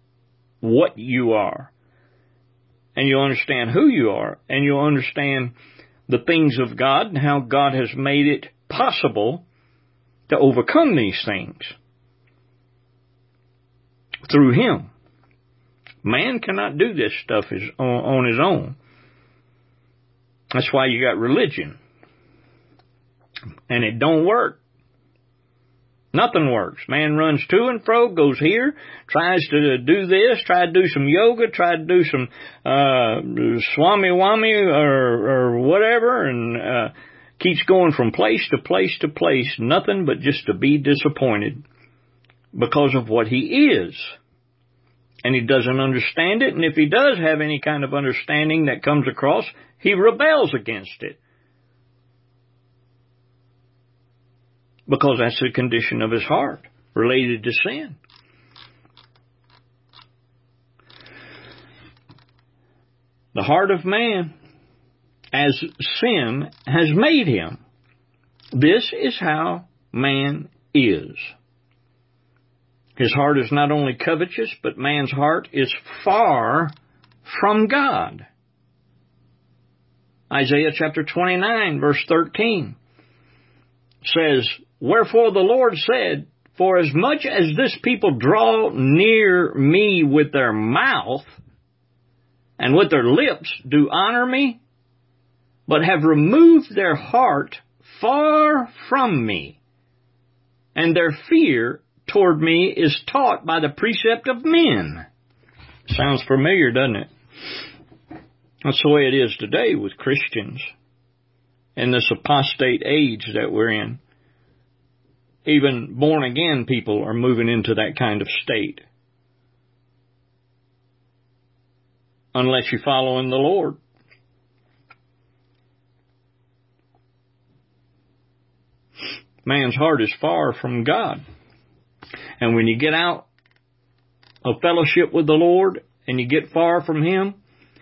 And you'll understand who you are. And you'll understand the things of God and how God has made it possible to overcome these things through Him. Man cannot do this stuff on his own. That's why you got religion. And it don't work. Nothing works. Man runs to and fro, goes here, tries to do this, try to do some yoga, try to do some swami wami or whatever, and keeps going from place to place to place, nothing but just to be disappointed because of what he is. And he doesn't understand it, and if he does have any kind of understanding that comes across, he rebels against it. Because that's the condition of his heart, related to sin. The heart of man, as sin has made him. This is how man is. His heart is not only covetous, but man's heart is far from God. Isaiah chapter 29, verse 13 says, "Wherefore the Lord said, For as much as this people draw near me with their mouth, and with their lips do honor me, but have removed their heart far from me, and their fear toward me is taught by the precept of men." Sounds familiar, doesn't it? That's the way it is today with Christians in this apostate age that we're in. Even born-again people are moving into that kind of state. Unless you're following the Lord. Man's heart is far from God. And when you get out of fellowship with the Lord and you get far from Him,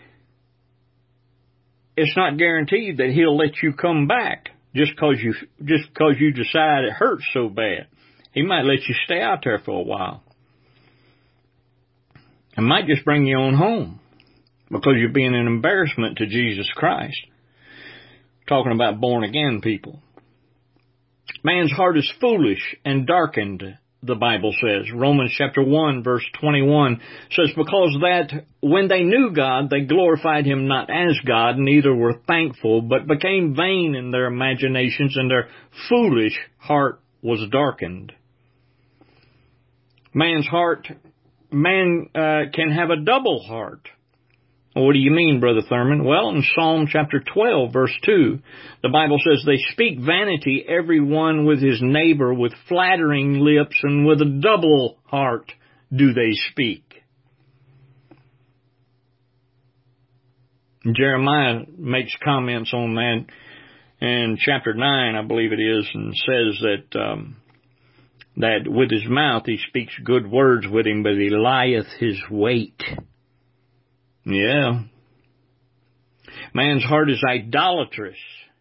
it's not guaranteed that He'll let you come back just because you decide it hurts so bad. He might let you stay out there for a while. And might just bring you on home because you're being an embarrassment to Jesus Christ. Talking about born-again people. Man's heart is foolish and darkened, the Bible says. Romans chapter 1 verse 21 says, "Because that when they knew God, they glorified Him not as God, neither were thankful, but became vain in their imaginations, and their foolish heart was darkened." Man can have a double heart. What do you mean, Brother Thurman? Well, in Psalm chapter 12, verse 2, the Bible says, "They speak vanity, every one with his neighbor, with flattering lips, and with a double heart do they speak." Jeremiah makes comments on that in chapter 9, I believe it is, and says that with his mouth he speaks good words with him, but he lieth his weight. Yeah. Man's heart is idolatrous.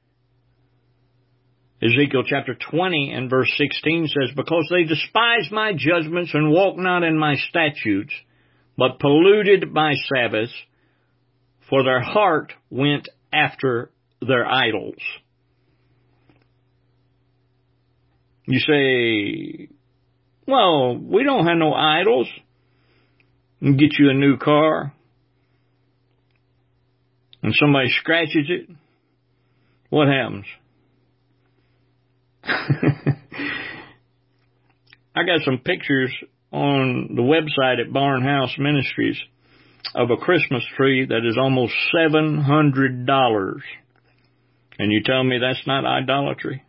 Ezekiel chapter 20 and verse 16 says, "Because they despise my judgments and walk not in my statutes, but polluted my Sabbaths, for their heart went after their idols." You say, "Well, we don't have no idols." And get you a new car, and somebody scratches it, what happens? I got some pictures on the website at Barnhouse Ministries of a Christmas tree that is almost $700. And you tell me that's not idolatry?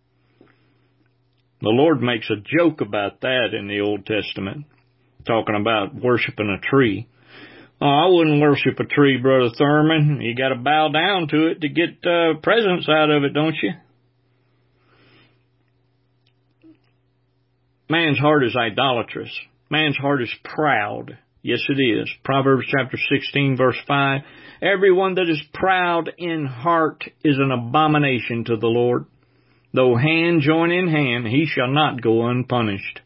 The Lord makes a joke about that in the Old Testament, talking about worshiping a tree. "Oh, I wouldn't worship a tree, Brother Thurman. You got to bow down to it to get presents out of it, don't you?" Man's heart is idolatrous. Man's heart is proud. Yes, it is. Proverbs chapter 16, verse 5. Everyone that is proud in heart is an abomination to the Lord. Though hand join in hand, he shall not go unpunished.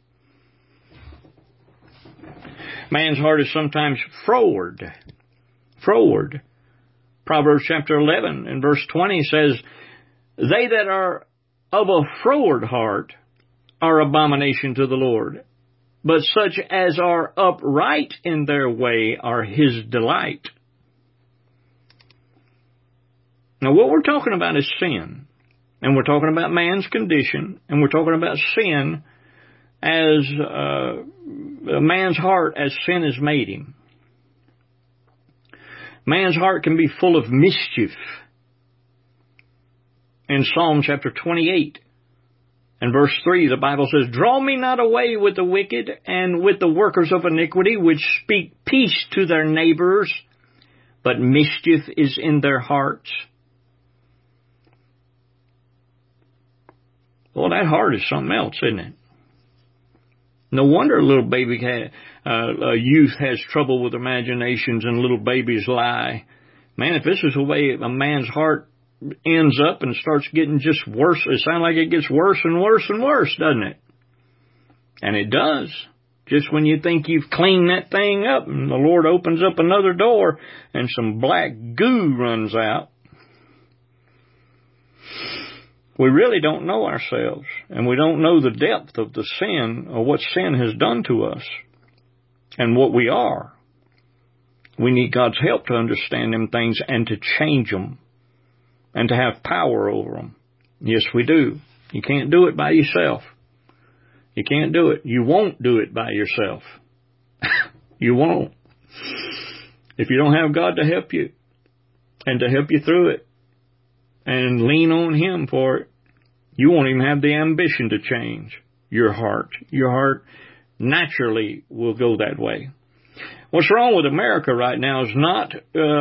Man's heart is sometimes froward. Froward. Proverbs chapter 11 and verse 20 says, they that are of a froward heart are abomination to the Lord, but such as are upright in their way are his delight. Now what we're talking about is sin. And we're talking about man's condition. And we're talking about sin as a man's heart as sin has made him. Man's heart can be full of mischief. In Psalm chapter 28 and verse 3, the Bible says, draw me not away with the wicked and with the workers of iniquity, which speak peace to their neighbors, but mischief is in their hearts. Well, that heart is something else, isn't it? No wonder a little baby, a youth has trouble with imaginations and little babies lie. Man, if this is the way a man's heart ends up and starts getting just worse, it sounds like it gets worse and worse and worse, doesn't it? And it does. Just when you think you've cleaned that thing up and the Lord opens up another door and some black goo runs out. We really don't know ourselves, and we don't know the depth of the sin or what sin has done to us and what we are. We need God's help to understand them things and to change them and to have power over them. Yes, we do. You can't do it by yourself. You can't do it. You won't do it by yourself. You won't. If you don't have God to help you and to help you through it, and lean on Him for it, you won't even have the ambition to change your heart. Your heart naturally will go that way. What's wrong with America right now is not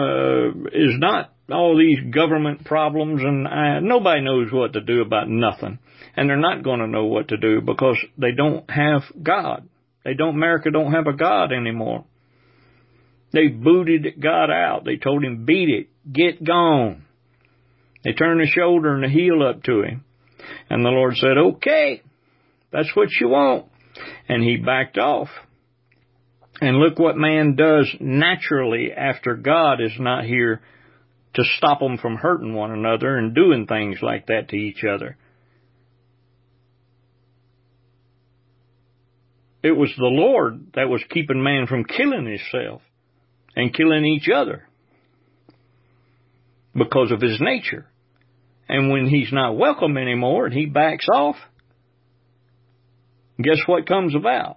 all these government problems, and nobody knows what to do about nothing, and they're not going to know what to do because they don't have God. America don't have a God anymore. They booted God out. They told Him, beat it, get gone. They turned the shoulder and the heel up to Him. And the Lord said, okay, that's what you want. And He backed off. And look what man does naturally after God is not here to stop them from hurting one another and doing things like that to each other. It was the Lord that was keeping man from killing himself and killing each other because of His nature. And when He's not welcome anymore and He backs off, guess what comes about?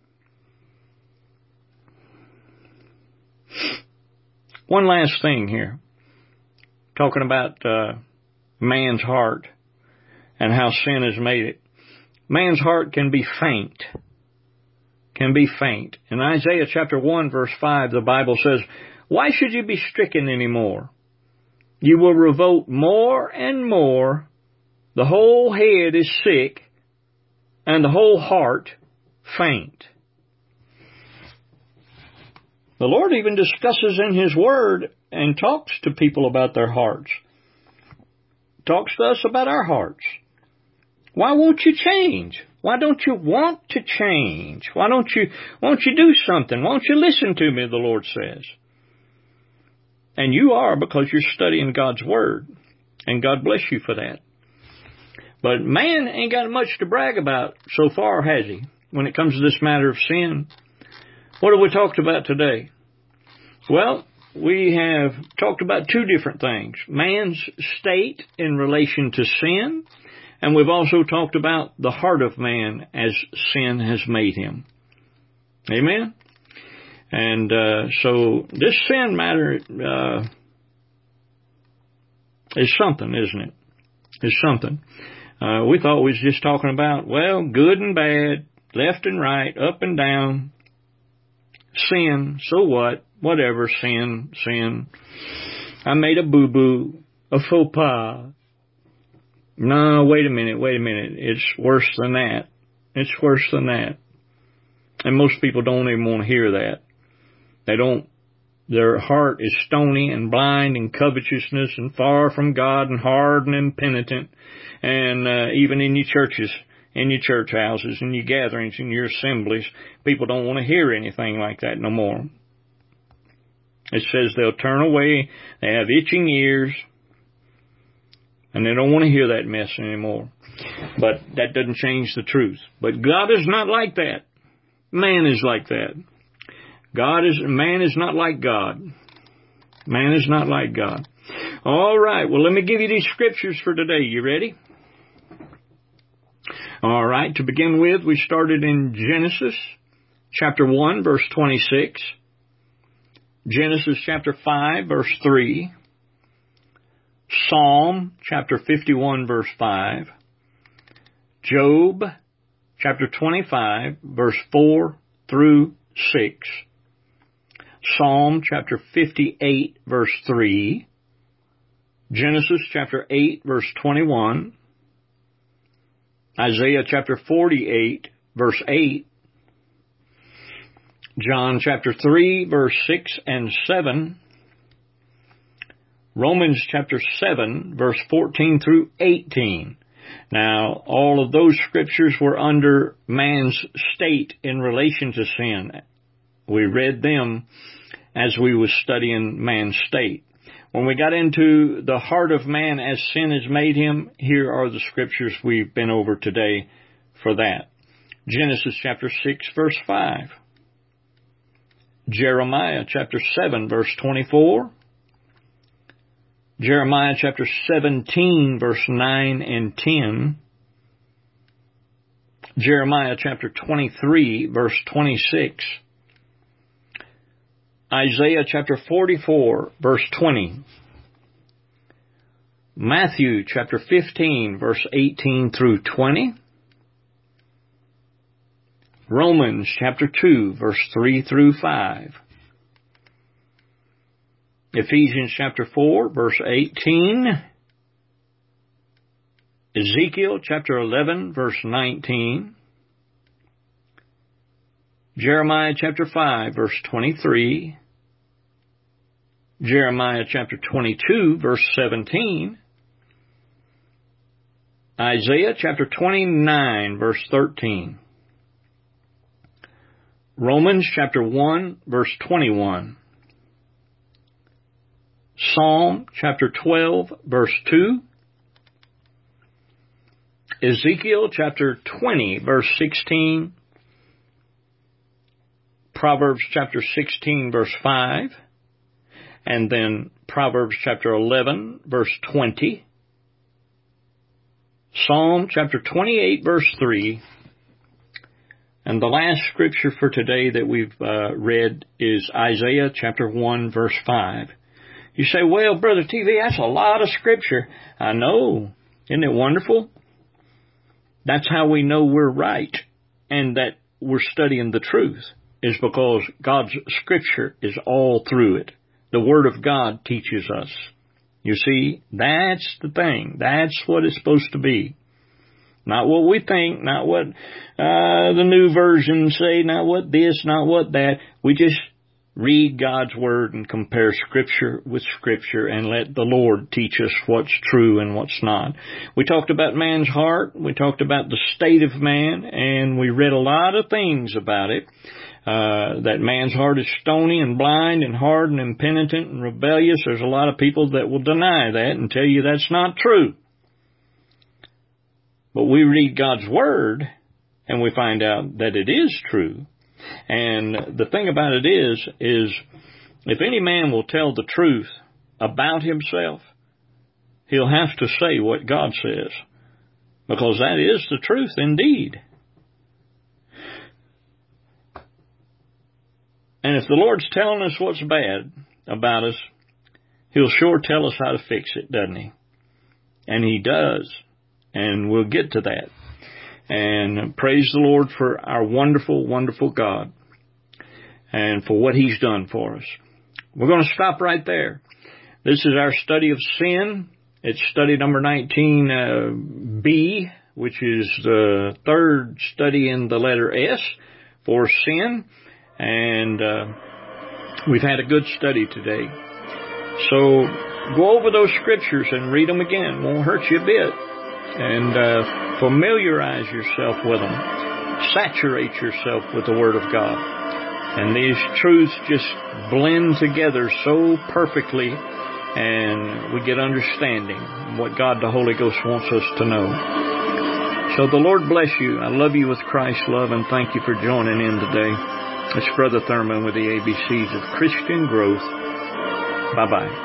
One last thing here. Talking about man's heart and how sin has made it. Man's heart can be faint. Can be faint. In Isaiah chapter 1 verse 5, the Bible says, why should you be stricken anymore? You will revolt more and more. The whole head is sick, and the whole heart faint. The Lord even discusses in His Word and talks to people about their hearts. Talks to us about our hearts. Why won't you change? Why don't you want to change? Why don't you do something? Why don't you listen to me, the Lord says. And you are, because you're studying God's Word. And God bless you for that. But man ain't got much to brag about so far, has he? When it comes to this matter of sin. What have we talked about today? Well, we have talked about two different things. Man's state in relation to sin. And we've also talked about the heart of man as sin has made him. Amen? And so this sin matter is something, isn't it? It's something. We thought we was just talking about, well, good and bad, left and right, up and down, sin, so what, whatever, sin. I made a boo-boo, a faux pas. No, wait a minute. It's worse than that. It's worse than that. And most people don't even want to hear that. Their heart is stony and blind and covetousness and far from God and hard and impenitent. And even in your churches, in your church houses, in your gatherings, in your assemblies, people don't want to hear anything like that no more. It says they'll turn away, they have itching ears, and they don't want to hear that mess anymore. But that doesn't change the truth. But God is not like that. Man is like that. Man is not like God. Man is not like God. All right, well, let me give you these scriptures for today. You ready? All right, to begin with, we started in Genesis chapter 1, verse 26. Genesis chapter 5, verse 3. Psalm chapter 51, verse 5. Job chapter 25, verse 4 through 6. Psalm chapter 58, verse 3. Genesis chapter 8, verse 21. Isaiah chapter 48, verse 8. John chapter 3, verse 6 and 7. Romans chapter 7, verse 14 through 18. Now, all of those scriptures were under man's state in relation to sin. We read them as we was studying man's state. When we got into the heart of man as sin has made him, here are the scriptures we've been over today for that. Genesis chapter 6, verse 5. Jeremiah chapter 7, verse 24. Jeremiah chapter 17, verse 9 and 10. Jeremiah chapter 23, verse 26. Isaiah chapter 44, verse 20. Matthew chapter 15, verse 18 through 20. Romans chapter 2, verse 3 through 5. Ephesians chapter 4, verse 18. Ezekiel chapter 11, verse 19. Jeremiah chapter 5, verse 23. Jeremiah chapter 22, verse 17. Isaiah chapter 29, verse 13. Romans chapter 1, verse 21. Psalm chapter 12, verse 2. Ezekiel chapter 20, verse 16. Proverbs chapter 16, verse 5. And then Proverbs chapter 11, verse 20. Psalm chapter 28, verse 3. And the last scripture for today that we've read is Isaiah chapter 1, verse 5. You say, well, Brother TV, that's a lot of scripture. I know. Isn't it wonderful? That's how we know we're right and that we're studying the truth, is because God's scripture is all through it. The Word of God teaches us. You see, that's the thing. That's what it's supposed to be. Not what we think, not what the new versions say, not what this, not what that. We just read God's Word and compare Scripture with Scripture and let the Lord teach us what's true and what's not. We talked about man's heart. We talked about the state of man, and we read a lot of things about it. That man's heart is stony and blind and hard and impenitent and rebellious. There's a lot of people that will deny that and tell you that's not true. But we read God's Word and we find out that it is true. And the thing about it is if any man will tell the truth about himself, he'll have to say what God says, because that is the truth indeed. And if the Lord's telling us what's bad about us, He'll sure tell us how to fix it, doesn't He? And He does. And we'll get to that. And praise the Lord for our wonderful, wonderful God and for what He's done for us. We're going to stop right there. This is our study of sin. It's study number 19B, which is the third study in the letter S for sin. And We've had a good study today. So go over those scriptures and read them again. Won't hurt you a bit. And familiarize yourself with them. Saturate yourself with the Word of God. And these truths just blend together so perfectly, and we get understanding what God the Holy Ghost wants us to know. So the Lord bless you. I love you with Christ's love, and thank you for joining in today. It's Brother Thurman with the ABCs of Christian Growth. Bye-bye.